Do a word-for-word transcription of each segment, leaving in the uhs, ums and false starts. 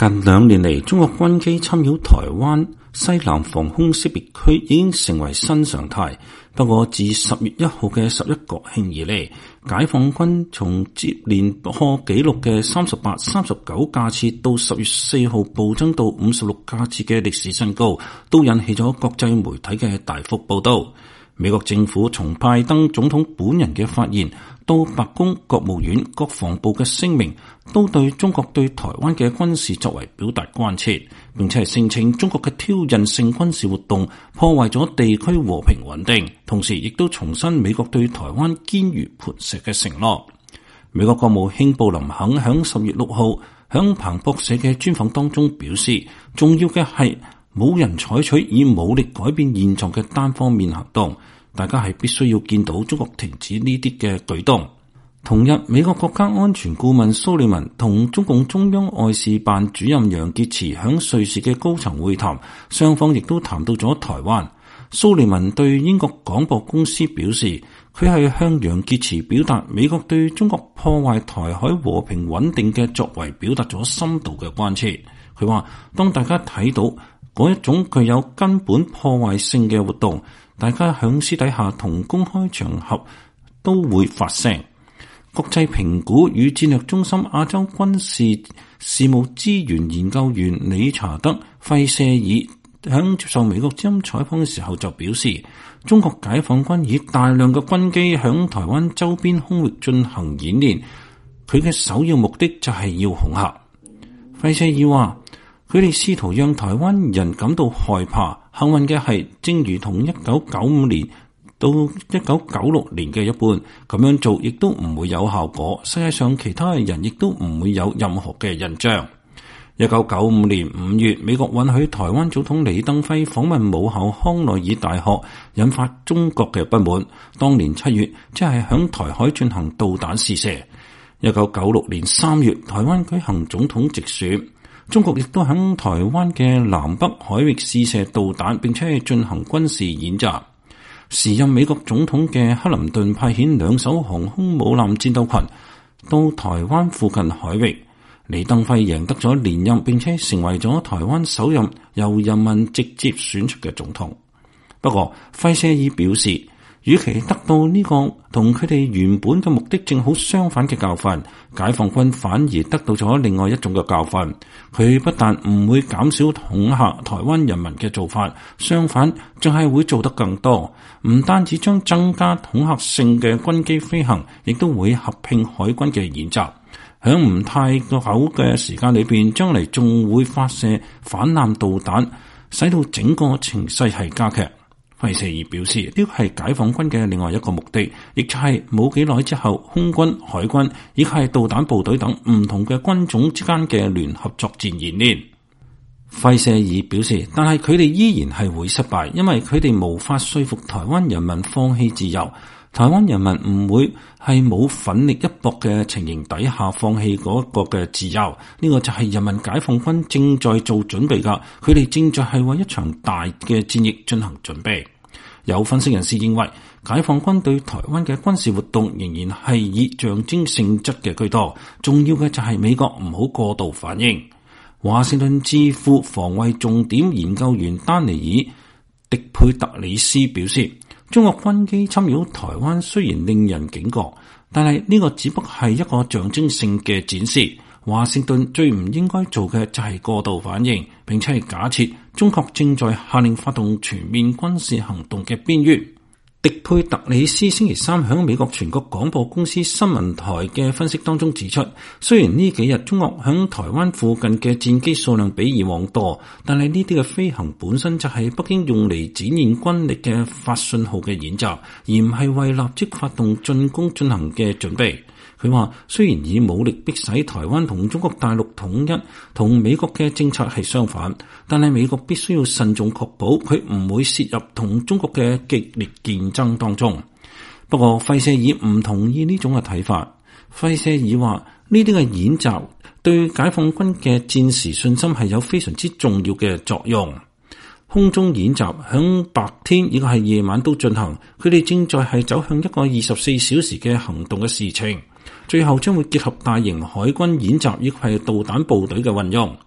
近兩年嚟，中國軍機侵擾台灣西南防空識別區已經成為新常態。不過，自十月一號嘅十一國慶以嚟，解放軍從接連破紀錄嘅三十八、三十九架次到十月四號暴增到五十六架次嘅歷史新高，都引起咗國際媒體嘅大幅報道。美國政府從拜登總統本人嘅發言到白宮、國務院、國防部嘅聲明，都對中國對台灣嘅軍事作為表達關切，並且係聲稱中國嘅挑釁性軍事活動破壞咗地區和平穩定，同時亦都重申美國對台灣堅如磐石嘅承諾。美國國務卿布林肯響十月六號響彭博社嘅專訪當中表示，重要嘅係冇人採取以武力改變現狀嘅單方面行動，大家係必須要見到中國停止呢啲嘅舉動。同日，美國國家安全顧問蘇利文同中共中央外事辦主任楊潔篪響瑞士嘅高層會談，雙方亦都談到咗台灣。蘇利文對英國廣播公司表示，佢係向楊潔篪表達美國對中國破壞台海和平穩定嘅作為表達咗深度嘅關切。佢話，當大家睇到嗰一種具有根本破壞性嘅活動，大家響私底下同公開場合都會發聲。國際評估與戰略中心亞洲軍事事務資源研究員理查德·費舍爾響接受美國之音採訪嘅時候就表示，中國解放軍以大量嘅軍機響台灣周邊空域進行演練，佢嘅首要目的就係要恐嚇。費舍爾話，佢哋試圖讓台灣人感到害怕。幸運嘅係，正如同一九九五年到一九九六年嘅一般，咁樣做亦都唔會有效果。世界上其他嘅人亦都唔會有任何嘅印象。一九九五年五月，美國允許台灣總統李登輝訪問母校康奈爾大學，引發中國嘅不滿。當年七月，即係響台海進行導彈試射。一九九六年三月，台灣舉行總統直選。中國亦都喺台灣嘅南北海域試射導彈，並且係進行軍事演習。時任美國總統嘅克林頓派遣兩艘航空母艦戰鬥群到台灣附近海域，李登輝贏得咗連任，並且成為咗台灣首任由人民直接選出嘅總統。不過，費舍爾表示，與其得到呢個同佢哋原本嘅目的正好相反嘅教訓，解放軍反而得到咗另外一種嘅教訓。佢不但唔會減少恐嚇台灣人民嘅做法，相反仲係會做得更多。唔單止將增加恐嚇性嘅軍機飛行，亦都會合併海軍嘅演習。響唔太久嘅時間裏邊，將嚟仲會發射反艦導彈，使到整個情勢係加劇。費舍爾表示，呢個係解放軍嘅另外一個目的，亦就係冇幾耐之後，空軍、海軍以及係導彈部隊等唔同嘅軍種之間嘅聯合作戰演練。費舍爾表示，但係佢哋依然係會失敗，因為佢哋無法說服台灣人民放棄自由。台灣人民唔會係冇奮力一搏嘅情形底下放棄嗰個嘅自由，呢個就係人民解放軍正在做準備噶，佢哋正在係為一場大嘅戰役進行準備。有分析人士認為，解放軍對台灣嘅軍事活動仍然係以象徵性質嘅居多，重要嘅就係美國唔好過度反應。華盛頓智庫防衛重點研究員丹尼爾·迪佩特里斯表示，中國軍機侵擾台灣雖然令人警覺，但係呢個只不過係一個象徵性嘅展示。華盛頓最唔應該做嘅就係過度反應，並且係假設中國正在下令發動全面軍事行動嘅邊緣。迪佩特里斯星期三響美國全國廣播公司新聞台嘅分析當中指出，雖然呢幾日中國響台灣附近嘅戰機數量比以往多，但係呢啲嘅飛行本身就係北京用嚟展現軍力嘅發信號嘅演習，而唔係為立即發動進攻進行嘅準備。佢話，雖然以武力迫使台灣同中國大陸統一同美國嘅政策係相反，但係美國必須要慎重確保佢唔會涉入同中國嘅激烈戰爭當中。不過費舍爾唔同意呢種嘅睇法。費舍爾話，呢啲嘅演習對解放軍嘅戰時信心係有非常之重要嘅作用。空中演習響白天以及係夜晚都進行，佢哋正在係走向一個二十四小時嘅行動嘅事情。最後將會結合大型海軍演習以及係導彈部隊嘅運用。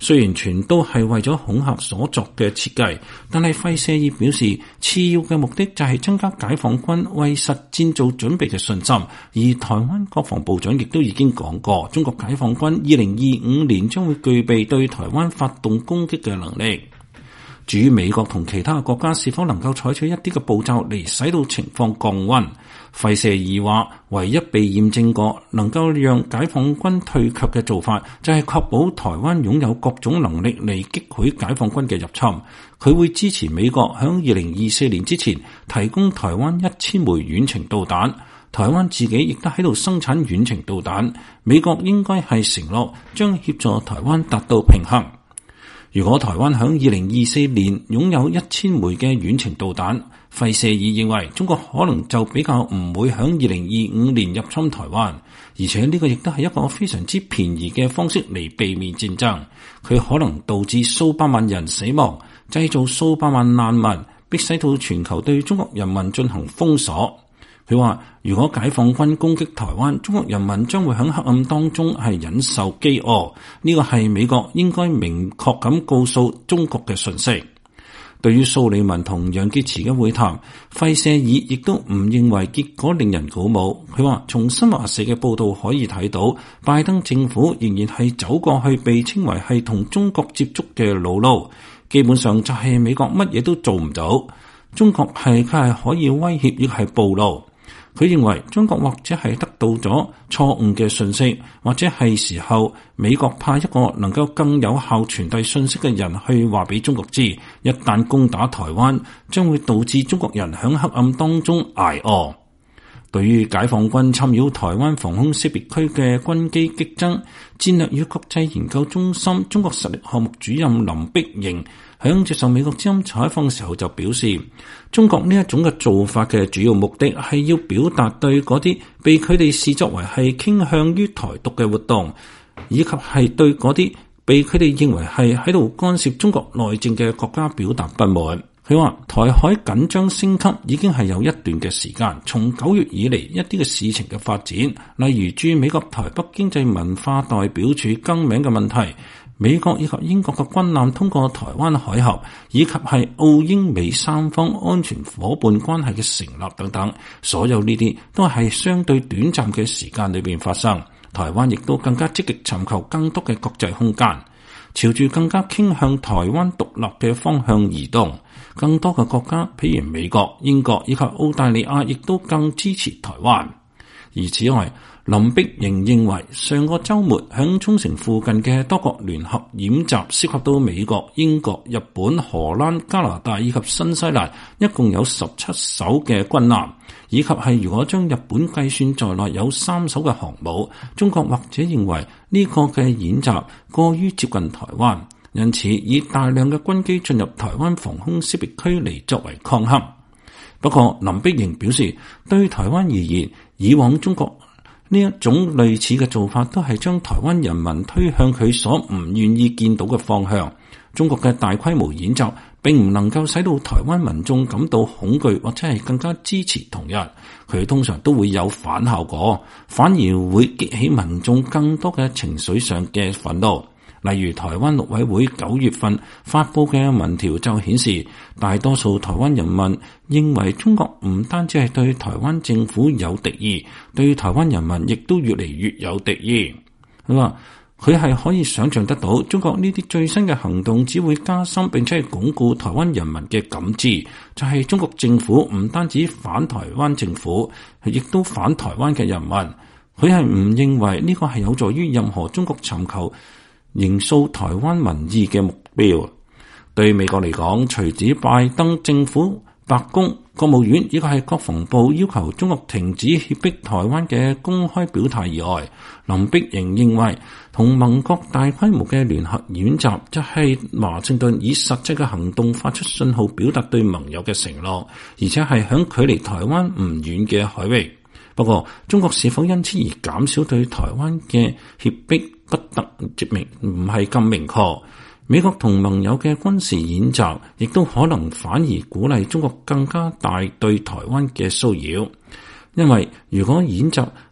雖然全都係為咗恐嚇所作嘅設計，但係費舍爾表示，次要嘅目的就係增加解放軍為實戰做準備嘅信心。而台灣國防部長亦都已經講過，中國解放軍二零二五年將會具備對台灣發動攻擊嘅能力。至於美國同其他國家是否能夠採取一啲嘅步驟嚟使到情況降溫，費舍爾話，唯一被驗證過能夠讓解放軍退卻嘅做法，就係確保台灣擁有各種能力嚟擊潰解放軍嘅入侵。佢會支持美國響二零二四年之前提供台灣一千枚遠程導彈。台灣自己亦都喺度生產遠程導彈，美國應該係承諾將協助台灣達到平衡。如果台灣響二零二四年擁有一千枚嘅遠程導彈，費舍爾認為中國可能就比較唔會響二零二五年入侵台灣，而且呢個亦都係一個非常之便宜嘅方式嚟避免戰爭。佢可能導致數百萬人死亡，製造數百萬難民，迫使到全球對中國人民進行封鎖。佢話，如果解放軍攻擊台灣，中國人民將會喺黑暗當中係忍受飢餓。呢個係美國應該明確咁告訴中國嘅訊息。對於蘇利文同楊潔篪嘅會談，費舍爾亦都唔認為結果令人鼓舞。佢話，從新華社嘅報道可以睇到，拜登政府仍然係走過去被稱為係同中國接觸嘅老路，基本上就係美國乜嘢都做唔到。中國係佢係可以威脅，亦係暴露。佢認為中國或者係得到咗錯誤嘅信息，或者係時候美國派一個能夠更有效傳遞信息嘅人去話俾中國知，一旦攻打台灣，將會導致中國人喺黑暗當中挨餓。對於解放軍侵擾台灣防空識別區嘅軍機激增，戰略與國際研究中心中國實力項目主任林碧瑩響接受美國之音採訪嘅時候就表示，中國呢一種嘅做法嘅主要目的係要表達對嗰啲被佢哋視作為係傾向於台獨嘅活動，以及係對嗰啲被佢哋認為係喺度干涉中國內政嘅國家表達不滿。佢話台海緊張升級已經係有一段嘅時間，從九月以嚟一啲嘅事情嘅發展，例如駐美國台北經濟文化代表處更名嘅問題，美國以及英國嘅軍艦通過台灣海峽，以及係澳英美三方安全夥伴關係嘅成立等等，所有呢啲都係相對短暫嘅時間裏邊發生。台灣亦都更加積極尋求更多嘅國際空間，朝住更加傾向台灣獨立嘅方向移動。更多嘅國家，譬如美國、英國以及澳大利亞，亦都更支持台灣。而此外，林碧瑩認為，上個週末響沖繩附近嘅多國聯合演習，涉及到美國、英國、日本、荷蘭、加拿大以及新西蘭，一共有十七艘嘅軍艦，以及係如果將日本計算在內，有三艘嘅航母。中國或者認為呢個嘅演習過於接近台灣，因此以大量嘅軍機進入台灣防空識別區嚟作為抗衡。不過林碧瑩表示，對台灣而言，以往中國呢一種類似嘅做法都係將台灣人民推向佢所唔願意見到嘅方向。中國嘅大規模演習並唔能夠使到台灣民眾感到恐懼或者係更加支持統一，佢通常都會有反效果，反而會激起民眾更多嘅情緒上嘅憤怒。例如台灣陸委會九月份發佈嘅民調就顯示，大多數台灣人民認為中國唔單止係對台灣政府有敵意，對台灣人民亦都越嚟越有敵意。佢話佢係可以想象得到，中國呢啲最新嘅行動只會加深並且係鞏固台灣人民嘅感知，就係中國政府唔單止反台灣政府，亦都反台灣嘅人民。佢係唔認為呢個係有助於任何中國尋求形塑台灣民意嘅目標。對美國嚟講，除咗拜登政府、白宮、國務院以及係國防部要求中國停止脅迫台灣嘅公開表態以外，林碧瑩認為同盟國大規模嘅聯合演習，就係華盛頓以實際嘅行動發出信號，表達對盟友嘅承諾，而且係響距離台灣唔遠嘅海域。不過，中國是否因此而減少對台灣嘅脅迫，不得證明，唔係咁明確。美國同盟友嘅軍事演習，亦都可能反而鼓勵中國更加大對台灣嘅騷擾。因為如果演習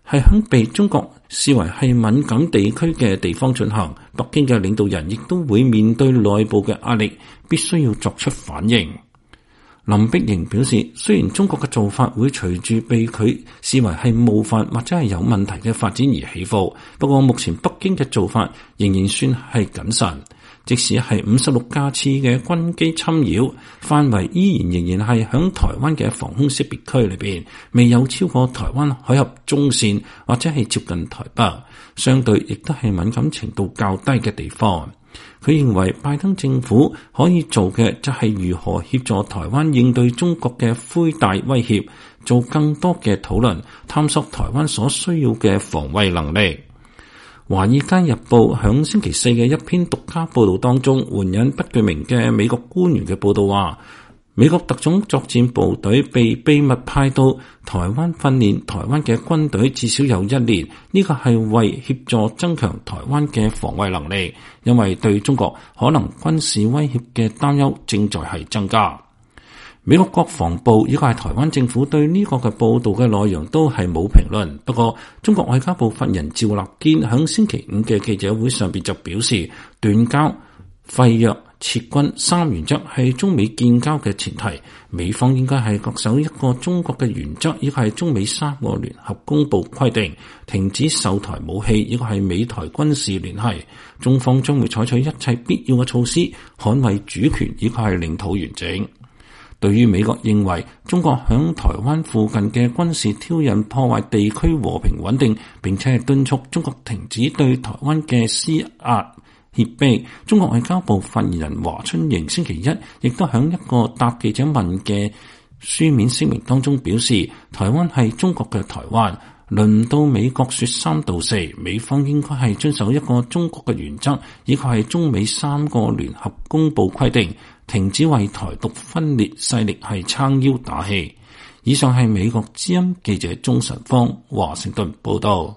係響被中國視為係敏感地區嘅地方進行，北京嘅領導人亦都會面對內部嘅壓力，必須要作出反應。林碧瑩表示，雖然中國嘅做法會隨住被佢視為係冒犯或者係有問題嘅發展而起伏，不過目前北京嘅做法仍然算係謹慎。即使係五十六架次嘅軍機侵擾，範圍依然仍然係響台灣嘅防空識別區裏邊，未有超過台灣海峽中線或者係接近台北，相對亦都係敏感程度較低嘅地方。佢認為拜登政府可以做嘅就係如何協助台灣應對中國嘅灰大威脅，做更多嘅討論，探索台灣所需要嘅防衛能力。《華爾街日報》響星期四嘅一篇獨家報道當中，援引不具名嘅美國官員嘅報道話，美國特種作戰部隊被秘密派到台灣訓練台灣嘅軍隊至少有一年，呢個係為協助增強台灣嘅防衛能力，因為對中國可能軍事威脅嘅擔憂正在係增加。美國國防部以及係台灣政府對呢個嘅報道嘅內容都係冇評論，不過中國外交部發言人趙立堅響星期五嘅記者會上邊就表示，斷交、廢約、撤軍三原則係中美建交嘅前提，美方應該係恪守一個中國嘅原則，以及係中美三個聯合公報規定，停止售台武器，以及係美台軍事聯繫，中方將會採取一切必要嘅措施，捍衛主權以及係領土完整。對於美國認為中國響台灣附近嘅軍事挑釁破壞地區和平穩定，並且係敦促中國停止對台灣嘅施壓脅迫，中國外交部發言人華春瑩星期一亦都響一個答記者問嘅書面聲明當中表示，台灣係中國嘅台灣，輪到美國說三道四，美方應該係遵守一個中國嘅原則，以及係中美三個聯合公報規定，停止為台獨分裂勢力係撐腰打氣。以上係美國之音記者鍾晨芳華盛頓報道。